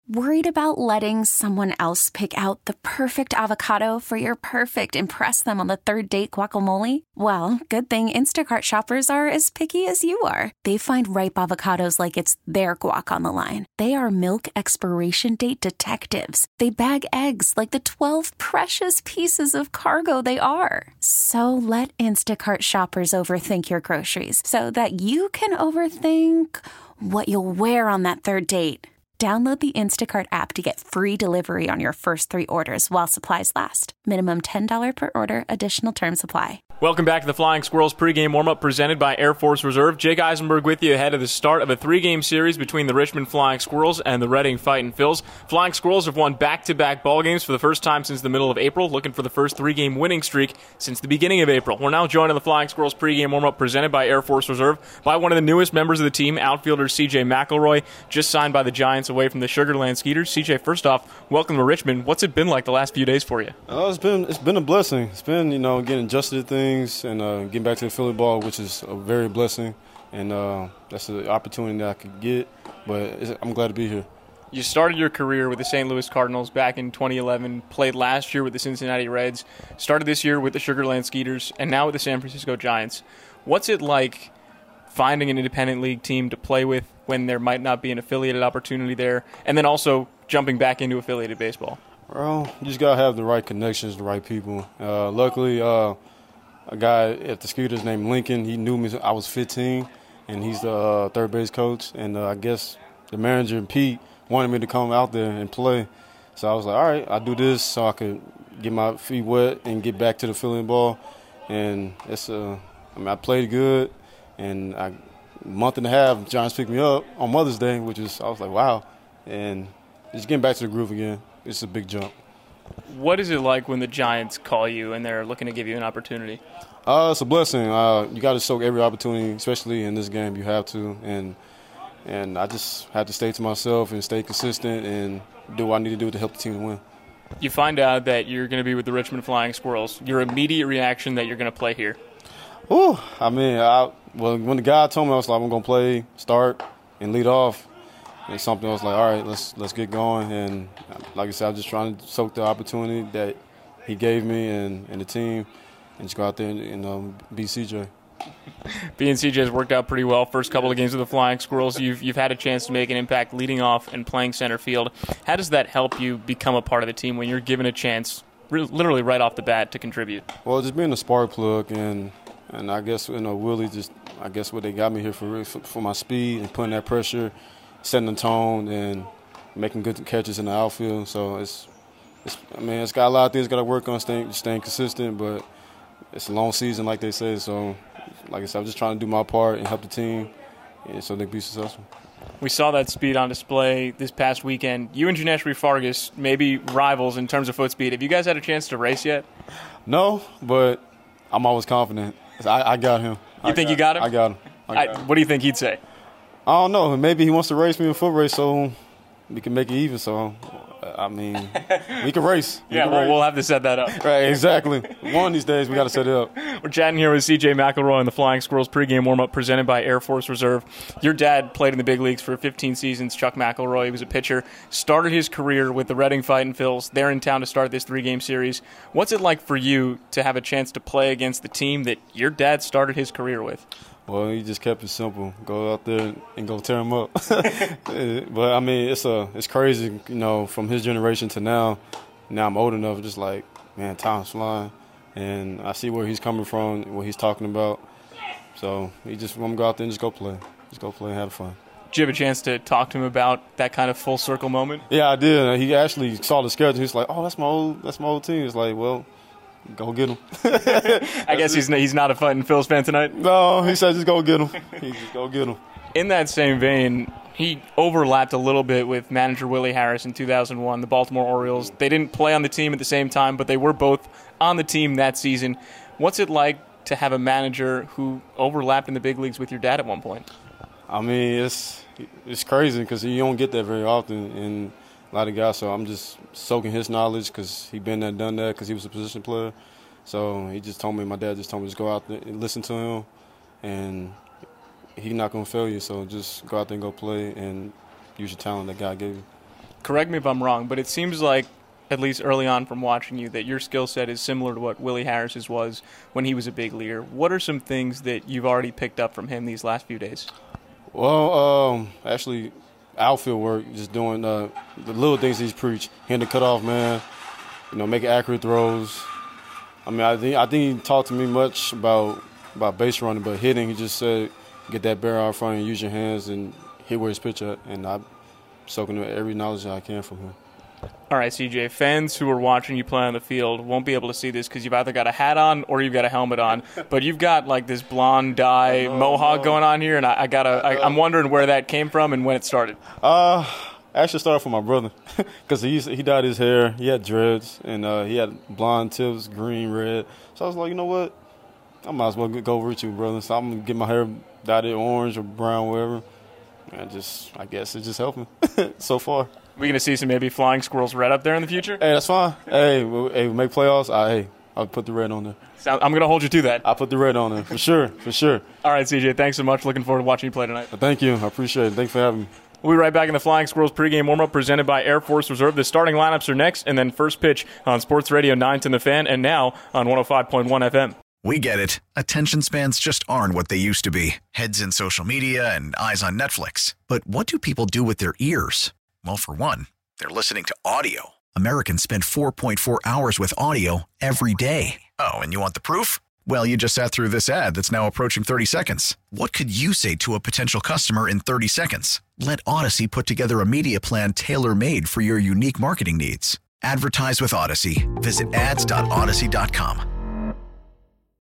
Worried about letting someone else pick out the perfect avocado for your perfect impress them on the third date guacamole? Well, good thing Instacart shoppers are as picky as you are. They find ripe avocados like it's their guac on the line. They are milk expiration date detectives. They bag eggs like the 12 precious pieces of cargo they are. So let Instacart shoppers overthink your groceries so that you can overthink what you'll wear on that third date. Download the Instacart app to get free delivery on your first 3 orders while supplies last. Minimum $10 per order. Additional terms apply. Welcome back to the Flying Squirrels pregame warm-up presented by Air Force Reserve. Jake Eisenberg with you ahead of the start of a 3-game series between the Richmond Flying Squirrels and the Reading Fightin' Phils. Flying Squirrels have won back-to-back ball games for the first time since the middle of April, looking for the first 3-game winning streak since the beginning of April. We're now joined on the Flying Squirrels pregame warm-up presented by Air Force Reserve by one of the newest members of the team, outfielder C.J. McElroy, just signed by the Giants away from the Sugar Land Skeeters. C.J., first off, welcome to Richmond. What's it been like the last few days for you? It's been a blessing. It's been, getting adjusted to things and getting back to the Philly ball, which is a very blessing, and that's an opportunity that I could get, but I'm glad to be here. You started your career with the St. Louis Cardinals back in 2011, played last year with the Cincinnati Reds, started this year with the Sugar Land Skeeters, and now with the San Francisco Giants. What's it like finding an independent league team to play with when there might not be an affiliated opportunity there, and then also jumping back into affiliated baseball? Well, you just got to have the right connections, the right people. Luckily, a guy at the Skeeters named Lincoln, he knew me. I was 15, and he's the third base coach. And I guess the manager, Pete, wanted me to come out there and play. So I was like, all right, I'll do this so I could get my feet wet and get back to the Philly ball. And I played good, and a month and a half, Giants picked me up on Mother's Day, I was like, wow. And just getting back to the groove again, it's a big jump. What is it like when the Giants call you and they're looking to give you an opportunity? It's a blessing. You got to soak every opportunity, especially in this game. You have to, and I just had to stay to myself and stay consistent and do what I need to do to help the team win. You find out that you're going to be with the Richmond Flying Squirrels. Your immediate reaction that you're going to play here? When the guy told me, I was like, I'm going to play, start, and lead off. It's something I was like, all right, let's get going. And like I said, I'm just trying to soak the opportunity that he gave me and the team and just go out there and beat CJ. Being CJ has worked out pretty well. First couple of games with the Flying Squirrels, you've had a chance to make an impact leading off and playing center field. How does that help you become a part of the team when you're given a chance, literally right off the bat, to contribute? Well, just being a spark plug and I guess, Willie what they got me here for my speed and putting that pressure, setting the tone and making good catches in the outfield. So it's got a lot of things got to work on, staying consistent, but it's a long season, like they say. So, like I said, I'm just trying to do my part and help the team so they can be successful. We saw that speed on display this past weekend. You and Janesh Fargas may be rivals in terms of foot speed. Have you guys had a chance to race yet? No, but I'm always confident. I got him. You think you got him? I got him. What do you think he'd say? I don't know. Maybe he wants to race me in a foot race so we can make it even. So, we can race. We'll have to set that up. Right, exactly. One of these days, we got to set it up. We're chatting here with C.J. McElroy on the Flying Squirrels pregame warm-up presented by Air Force Reserve. Your dad played in the big leagues for 15 seasons. Chuck McElroy, he was a pitcher. Started his career with the Reading Fightin' Phils. They're in town to start this 3-game series. What's it like for you to have a chance to play against the team that your dad started his career with? Well, he just kept it simple. Go out there and go tear him up. But, it's crazy, from his generation to now. Now I'm old enough, just like, man, time's flying. And I see where he's coming from, what he's talking about. So he just want to go out there and just go play. Just go play and have fun. Did you have a chance to talk to him about that kind of full circle moment? Yeah, I did. He actually saw the schedule. He's like, oh, that's my old team. It's like, well, go get him. I guess he's not a Fightin' Phils fan tonight? No, he said just go get him. In that same vein, he overlapped a little bit with manager Willie Harris in 2001, the Baltimore Orioles. They didn't play on the team at the same time, but they were both on the team that season. What's it like to have a manager who overlapped in the big leagues with your dad at one point? It's crazy because you don't get that very often in a lot of guys. So I'm just soaking his knowledge because he been there, done that because he was a position player. So my dad just told me just go out there and listen to him, and he's not going to fail you. So just go out there and go play and use your talent that God gave you. correct me if I'm wrong, but it seems like, at least early on from watching you, that your skill set is similar to what Willie Harris's was when he was a big leaguer. What are some things that you've already picked up from him these last few days? Well, actually, outfield work, just doing the little things he's preached. Hitting the cutoff man, making accurate throws. I mean, I think he talked to me much about base running, but hitting, he just said, get that barrel out front and use your hands and hit where his pitch at. And I'm soaking every knowledge that I can from him. All right, CJ, fans who are watching you play on the field won't be able to see this because you've either got a hat on or you've got a helmet on, but you've got like this blonde dye mohawk going on here, and I'm wondering where that came from and when it started. I actually started from my brother because he dyed his hair. He had dreads, and he had blonde tips, green, red. So I was like, you know what? I might as well go over with you, brother. So I'm going to get my hair dyed orange or brown, whatever. And I guess it just helped me so far. We're going to see some maybe Flying Squirrels red up there in the future? Hey, that's fine. Hey, we make playoffs. I'll put the red on there. I'm going to hold you to that. I'll put the red on there, for sure. All right, CJ, thanks so much. Looking forward to watching you play tonight. Thank you. I appreciate it. Thanks for having me. We'll be right back in the Flying Squirrels pregame warm-up presented by Air Force Reserve. The starting lineups are next, and then first pitch on Sports Radio 910 The Fan, and now on 105.1 FM. We get it. Attention spans just aren't what they used to be. Heads in social media and eyes on Netflix. But what do people do with their ears? Well, for one, they're listening to audio. Americans spend 4.4 hours with audio every day. Oh, and you want the proof? Well, you just sat through this ad that's now approaching 30 seconds. What could you say to a potential customer in 30 seconds? Let Odyssey put together a media plan tailor-made for your unique marketing needs. Advertise with Odyssey. Visit ads.odyssey.com.